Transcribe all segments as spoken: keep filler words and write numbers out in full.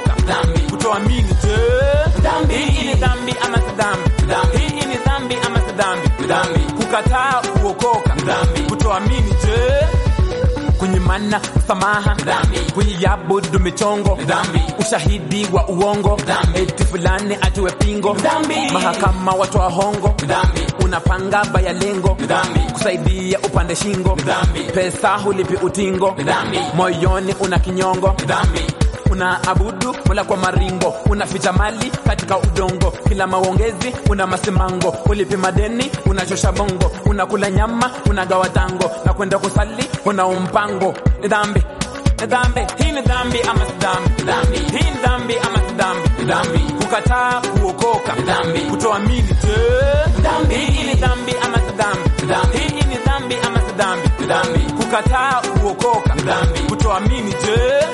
kuokoka dhambi, kutoamini je dhambi, hii ni dhambi ama si dhambi, dhambi hii ni dhambi ama si dhambi, dhambi kukataa kuokoka dhambi, kutoamini je kunyimana msamaha dhambi, kuiabudu michongo dhambi, ushahidi wa uongo dhambi, eti fulani atiwe pingo dhambi, mahakama watoa hongo dhambi, unapanga baya lengo dhambi, kusaidia upande shingo dhambi, pesa hulipi utingo dhambi, moyoni una kinyongo dhambi, una abudu mola kwa maringo, unaficha mali katika udongo, kila maongezi una masimango, ulipi madeni unachosha bongo, unakula nyama unagawa tango, na kwenda kusali una umpango. Ni dhambi, ni dhambi, hii ni dhambi ama si dhambi, dhambi hii ni dhambi ama si dhambi, dhambi kukataa kuokoka dhambi, kutoamini je dhambi, hii ni dhambi ama si dhambi, dhambi hii ni dhambi ama si dhambi, dhambi kukataa kuokoka dhambi, kutoamini je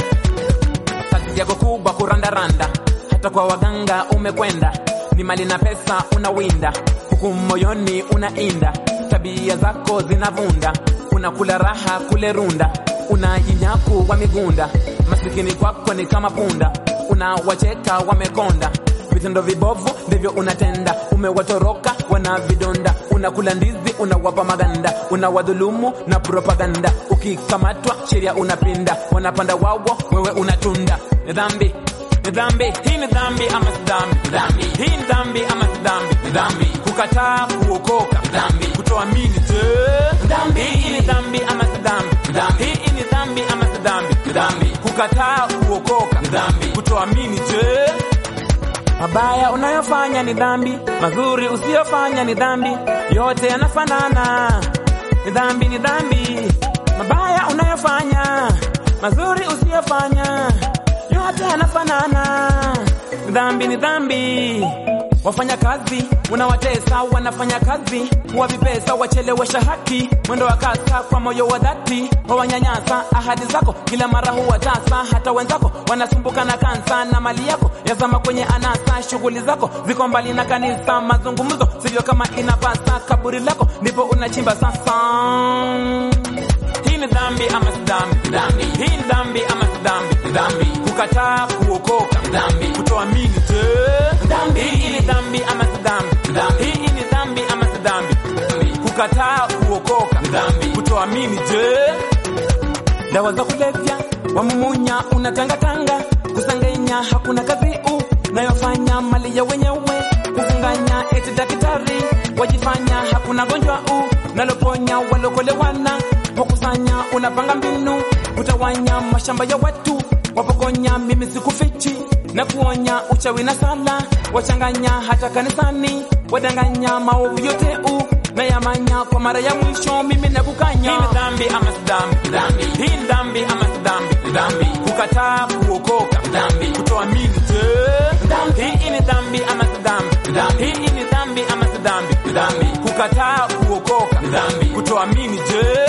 yako kubwa kurandaranda, hata kwa waganga umekwenda, ni mali na pesa unawinda, huku moyoni unainda, tabia zako zinavunda, unakula raha kule runda, unajinyaku wa migunda, masikini kwako ni kama punda, unawacheka wamekonda, vitendo vibovu ndivyo unatenda, umewatoroka wana vidonda, unakula ndizi unawapa maganda, unawadhulumu na propaganda, ukikamatwa sheria unapinda, wanapanda wawo wewe unatunda. Ni dhambi, ni dhambi, hii ni dhambi ama si dhambi, dhambi hii ni dhambi ama si dhambi, dhambi kukataa kuokoka dhambi, kutoamini je dhambi, hii ni dhambi ama si dhambi, dhambi hii ni dhambi ama si dhambi, dhambi kukataa kuokoka dhambi, kutoamini je mabaya unayofanya ni dhambi, mazuri usiyofanya ni dhambi, yote yanafanana. Ni dhambi, ni dhambi, mabaya unayofanya, mazuri usiyofanya, yote yanafanana. Ni dhambi, ni dhambi. Wafanya kazi unawatesa, wanafanya kazi wavipesa, wachelewesha haki, mwendo wa kasa kwa moyo wa dhati, wanyanyasa ahadi zako kila mara huwa tasa, hata wenzako wanasumbuka na kansa, na mali yako yazama kwenye anasa, shughuli zako ziko mbali na kanisa, mazungumzo sivyo kama inapasa, kaburi lako ndipo unachimba sasa. Hii ni dhambi ama si dhambi, dhambi hii ni dhambi ama si dhambi, dhambi kukataa kuokoka dhambi, kutoamini je dhambi, hii ni dhambi ama si dhambi, dhambi hii ni dhambi ama si dhambi, kukataa kuokoka dhambi, kutoamini je dawa za kulevya wamumunya, unatangatanga kusangenya, hakuna kazi u nayofanya, mali ya wenyewe kufunganya, eti daktari wajifanya, hakuna gonjwa u naloponya, walokolewana wakusanya, unapanga mbinu utawanya, mashamba ya watu wapokonya, mimi sikufichi na kuonya, uchawi na sala wachanganya, hata kanisani wadanganya, maovu yote u na yamanya, kwa mara ya mwisho mimi nakukanya. Hii ni dhambi ama si dhambi, dhambi hii ni dhambi ama si dhambi, dhambi kukataa kuokoka dhambi, kutoamini je dhambi, hii ni dhambi ama si dhambi, dhambi hii ni dhambi ama si dhambi, dhambi kukataa kuokoka dhambi, kutoamini je